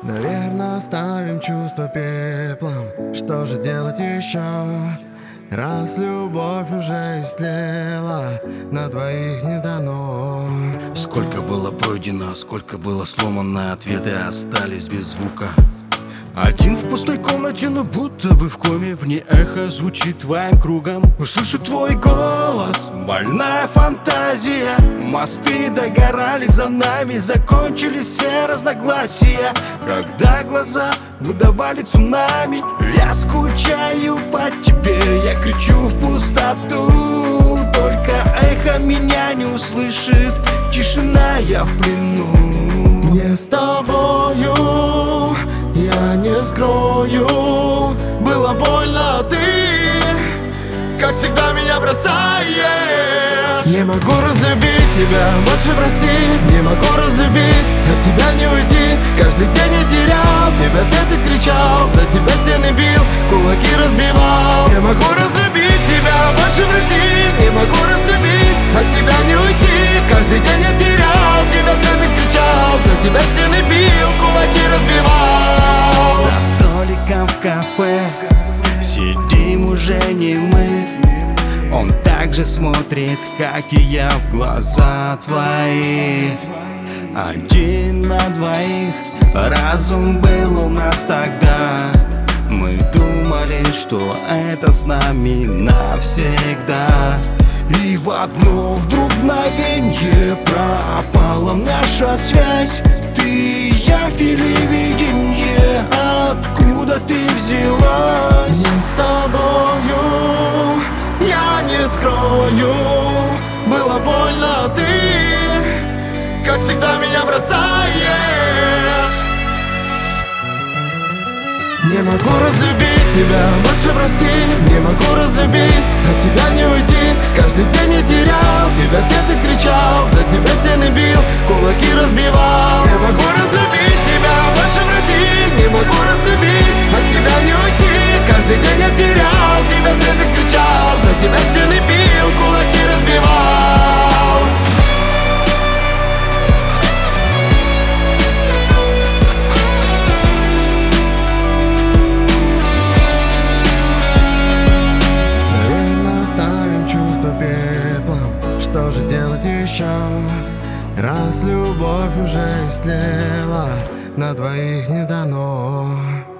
Наверное, оставим чувство пеплом. Что же делать еще, раз любовь уже истлела, на двоих не дано. Сколько было пройдено, сколько было сломано, ответы остались без звука. Один в пустой комнате, но будто бы в коме. В ней эхо звучит твоим кругом. Услышу твой голос, больная фантазия. Мосты догорали за нами, закончились все разногласия. Когда глаза выдавали цунами, я скучаю по тебе, я кричу в пустоту. Только эхо меня не услышит, тишина, я в плену. Мне с тобою, я не скрою, было больно, а ты, как всегда, меня бросаешь. Не могу разлюбить тебя, больше прости. Не могу разлюбить, от тебя не уйти. Каждый день я терял тебя, свет и кричал, за тебя стены бил, кулаки разбивал. Не могу разлюбить тебя, больше прости. Не могу разлюбить, от тебя не уйти. Каждый день я терял тебя, свет и кричал, за тебя стены бил, кулаки разбивал. За столиком в кафе сидим уже не мы. Он так же смотрит, как и я, в глаза твои. Один на двоих, разум был у нас тогда. Мы думали, что это с нами навсегда. И в одно вдруг мгновенье пропала наша связь. Ты и я вели виденье, откуда ты взялась? Не с тобою, я не скрою, было больно, а ты, как всегда, меня бросаешь. Не могу разлюбить тебя, больше прости. Не могу разлюбить, от тебя не уйти. Каждый день я терял тебя, свет и кричал, за тебя стены бил, кулаки разбивал. Не могу разлюбить тебя, больше прости. Не могу разлюбить, от тебя не уйти. Каждый день я терял тебя, свет и кричал, за тебя стены бил, кулаки разбивал. Что же делать еще, раз любовь уже истлела, на двоих не дано.